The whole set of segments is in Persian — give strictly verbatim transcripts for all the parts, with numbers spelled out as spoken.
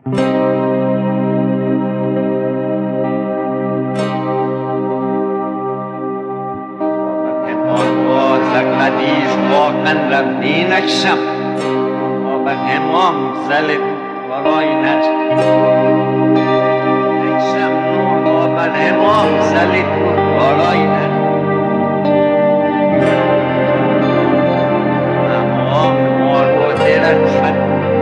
نکشم و امام زلت ورای نکشم نکشم و امام زلت ورای نکشم امام مار و درد شد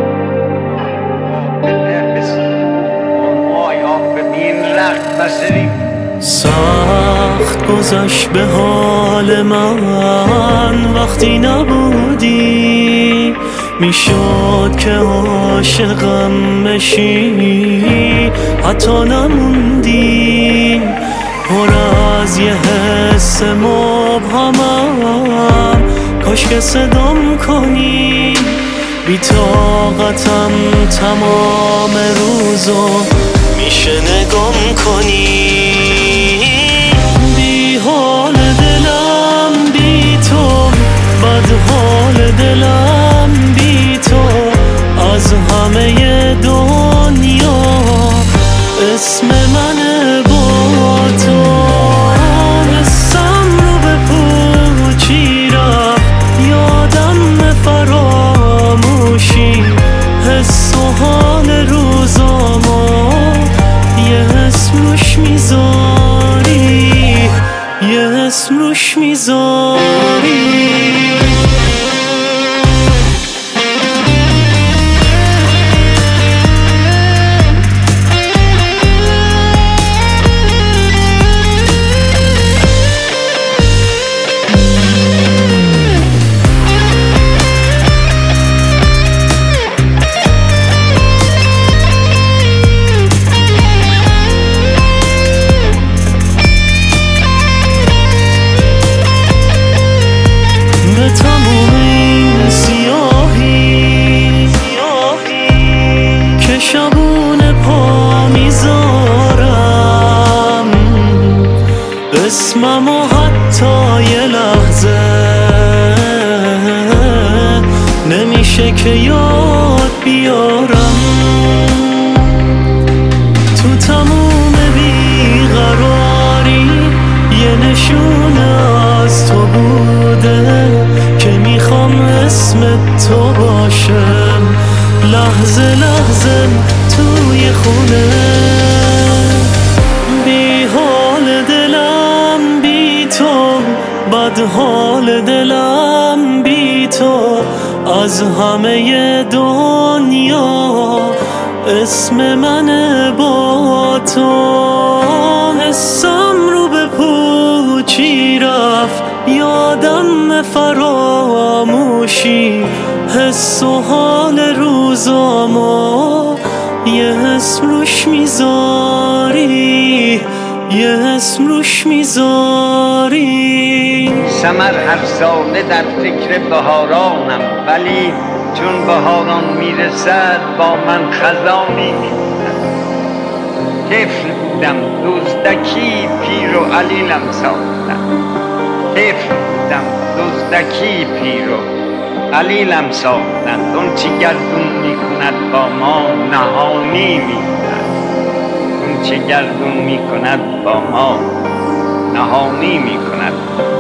و دربس و مایا ببین رخت بسری سخت گذشت به حال من وقتی نبودی، میشد که عاشقم بشی حتی نموندی. پر از یه حس مبهمم، کاش که صدام کنی. بی طاقتم تمام روزو میشه نگام کنی. بی حال دلم بی تو، بد حال دلم بی تو. از همه دنیا اسم من با تو. حسم رو به پوچی رفت، یادم فراموشی. حس و حال روزامو یه اسم روش میذاری، یه اسم روش میذاری. اسممو حتی یه لحظه نمیشه که یاد بیارم. تو تموم بیقراری یه نشونه از تو بوده که میخوام اسم تو باشم. لحظه لحظه توی خونه، بی حال دلم بی تو، بد حال دلم بی تو. از همه دنیا اسم من با تو. حسم رو به پوچی رفت، یادم فراموشی. حس و حال روزامو یه اسم روش میذاری، یه اسم روش میذاری. سمر هر ساله در فکر بهارانم، ولی چون بهاران میرسد با من خزانی میکنم. طفل بودم دزدکی پیر و علیلم ساختم. طفل بودم دزدکی پیر و علیلم ساختند. اون چی گردون میکند با ما نهانی میکند. اون چی گردون میکند با ما نهانی میکند.